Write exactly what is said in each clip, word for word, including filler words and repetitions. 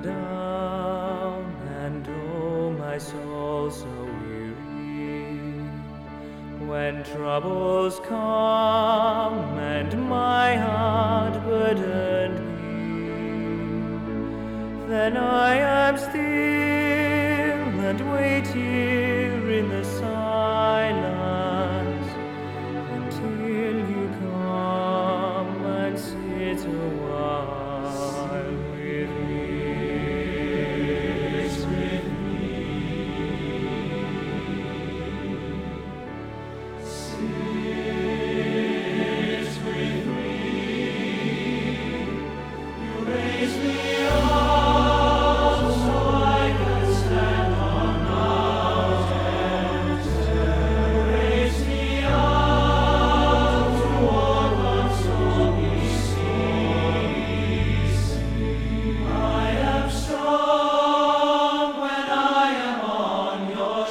down, and oh, my soul so weary. When troubles come and my heart burdened be, then I am still and wait here in the silence until you come and sit a while with me. With me. Sit with me. You raise me up so I can stand on mountains. You raise me up to walk on stormy seas. I am strong when I am on your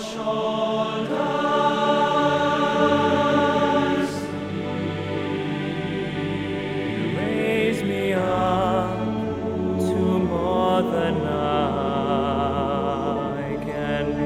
shoulders. You raise me up to more than I can be.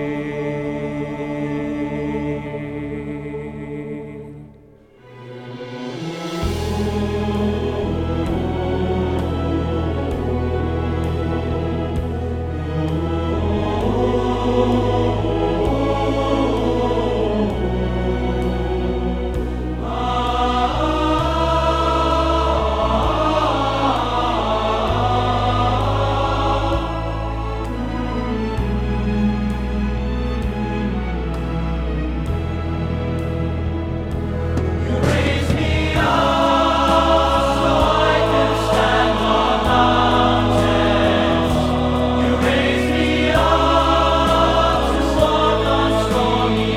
You raise me up so I can stand on mountains. You raise me up to walk on stormy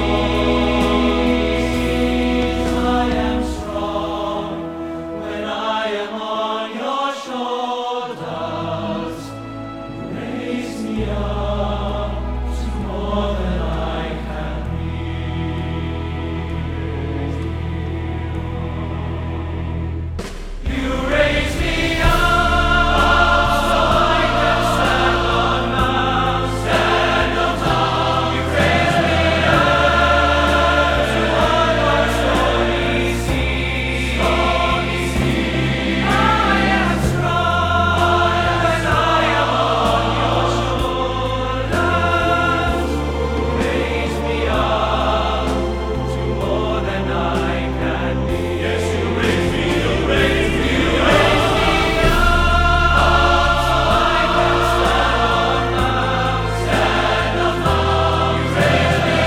seas. I am strong when I am on your shoulders. You raise me up to more than I can be. You raise me up so I can stand on mountains. Stand on top. You raise me up to walk on stormy seas. Stormy seas. I am strong when I am on your shoulders. Raise me up to more than I can be. Yes, you raise me, you raise me, you raise me up so I can stand on mountains. Stand on top. You raise me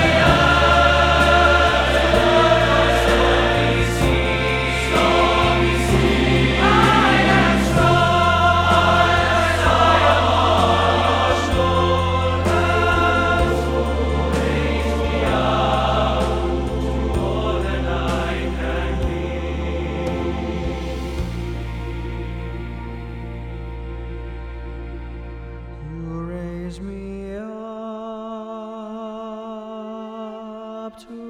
up to walk on stormy seas. Stormy seas. I am strong when I am on your shoulders. Raise me up to more than I can be. You raise me up to